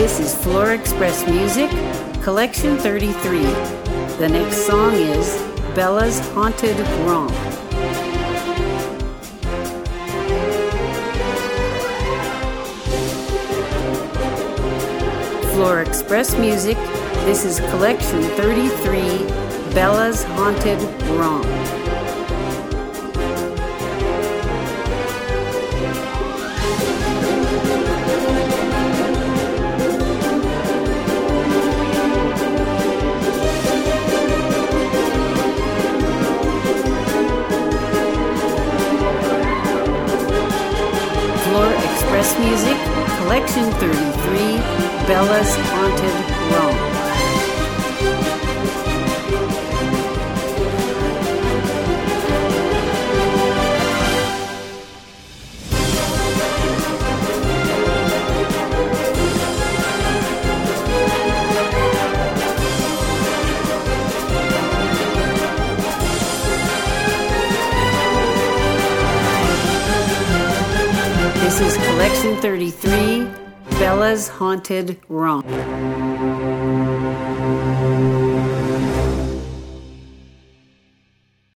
This is Flora Express Music, Collection 33. The next song is Bella's Haunted Romp. Flora Express Music, this is Collection 33, Bella's Haunted Romp. Flora Express Music, Collection 33, Bella's Haunted Romp. This is Collection 33, Bella's Haunted Romp.